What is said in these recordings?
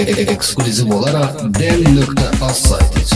Ekskluzif olarak dem.az saytı için.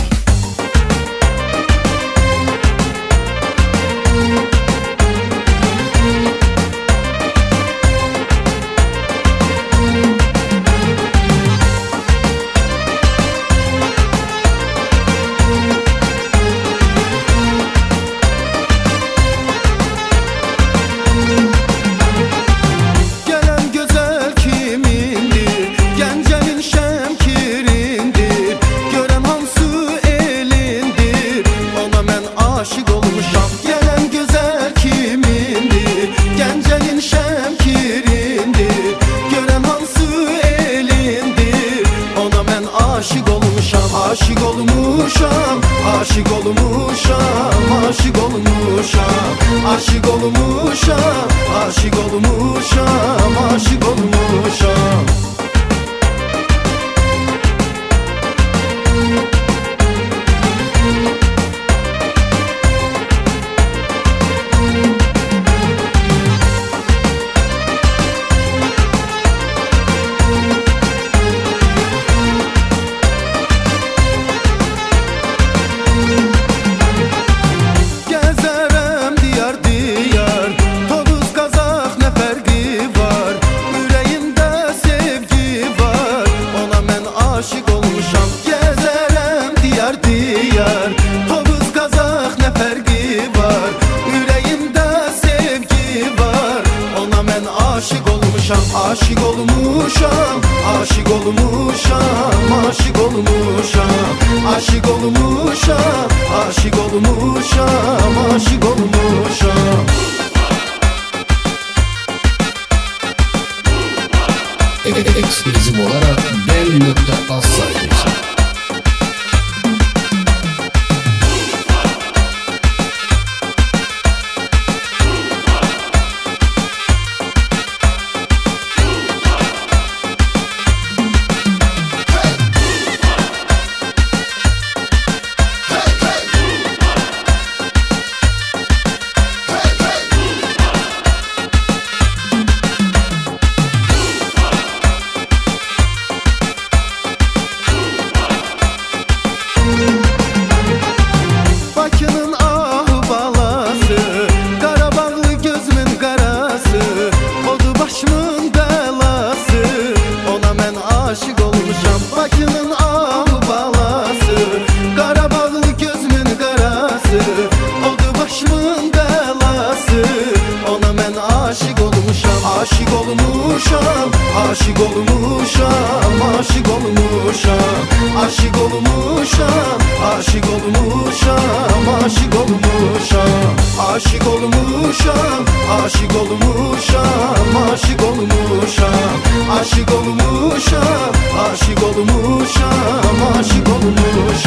Aşık olmuşam, aşık olmuşam, aşık olmuşam, aşık olmuşam, aşık olmuşam, aşık olmuşam. Diyar Tovuz Kazak ne fergi var, yüreğimde sevgi var. Ona ben aşık olmuşam, aşık olmuşam, aşık olmuşam, aşık olmuşam, aşık olmuşam, aşık olmuşam, aşık olmuşam. Ekskluzif olarak dem.az saytı için. Bakının ahı balası, Qarabağlı gözümün qarası, oldu başımın belası. Ona ben aşık olmuşam. Bakının ahı balası, Qarabağlı gözümün qarası, oldu başımın belası. Ona ben aşık olmuşam, aşık olmuşam, aşık olmuşam, aşık olmuşam, aşık olmuşam, aşık olmuşam, aşık olmuşam, aşık olmuşam, aşık olmuşam, aşık olmuşam, aşık olmuşam, aşık olmuşam, aşık olmuşam.